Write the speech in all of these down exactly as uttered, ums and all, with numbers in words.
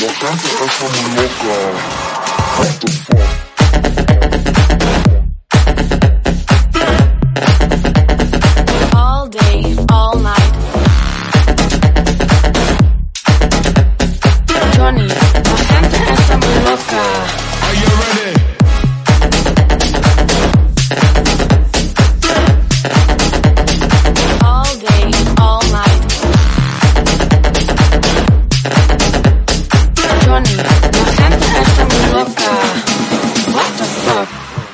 gente está muy loca. What the fuck? All day, all night. Johnny, la gente está muy loca. Are you ready? All day, all night. Johnny, la gente está muy loca. What the fuck?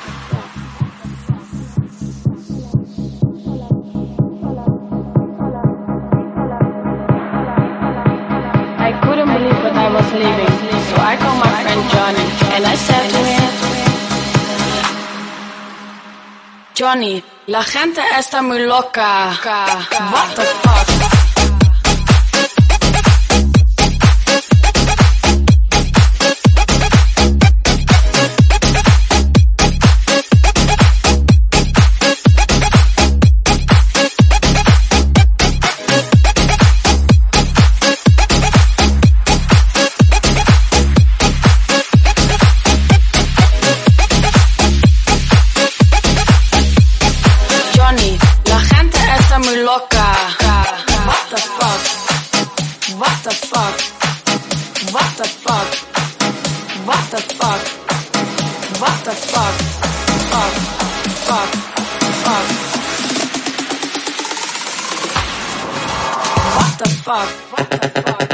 I couldn't believe that I was leaving, so I called my friend Johnny, and I said to him, Johnny, la gente está muy loca. What the fuck? Johnny, la gente está muy loca. What the fuck? What the fuck? What the fuck? What the fuck? What the fuck? Fuck, fuck, fuck. What the fuck? What the fuck?